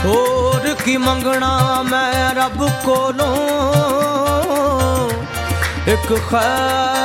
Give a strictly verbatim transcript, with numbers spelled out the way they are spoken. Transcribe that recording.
और की मंगना मैं रब कोलों एक खैर